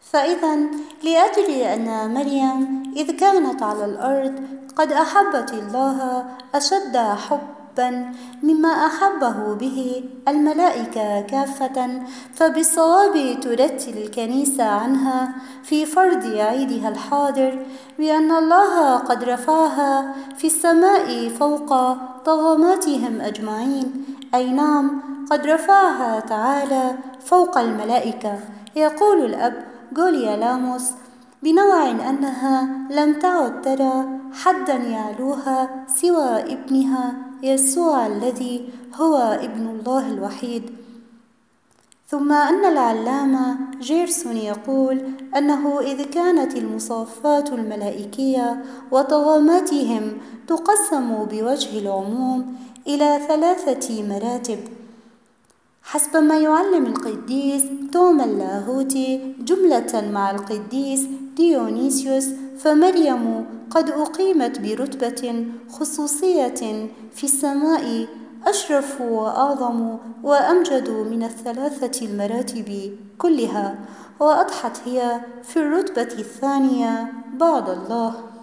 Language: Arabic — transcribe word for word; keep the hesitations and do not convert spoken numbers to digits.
فإذا لأجل أن مريم إذ كانت على الأرض قد أحبت الله أشد حبا مما أحبه به الملائكة كافة، فبالصواب ترتل الكنيسة عنها في فرض عيدها الحاضر بأن الله قد رفعها في السماء فوق طغماتهم أجمعين. أي نعم، قد رفعها تعالى فوق الملائكة. يقول الأب غوليا لاموس بنوع أنها لم تعد ترى حدا يعلوها سوى ابنها يسوع الذي هو ابن الله الوحيد. ثم أن العلامة جيرسون يقول أنه إذ كانت المصافات الملائكية وطغماتهم تقسم بوجه العموم إلى ثلاثة مراتب حسب ما يعلم القديس توما اللاهوتي جملة مع القديس ديونيسيوس، فمريم قد أقيمت برتبة خصوصية في السماء أشرف وأعظم وأمجد من الثلاثة المراتب كلها، وأضحت هي في الرتبة الثانية بعد الله.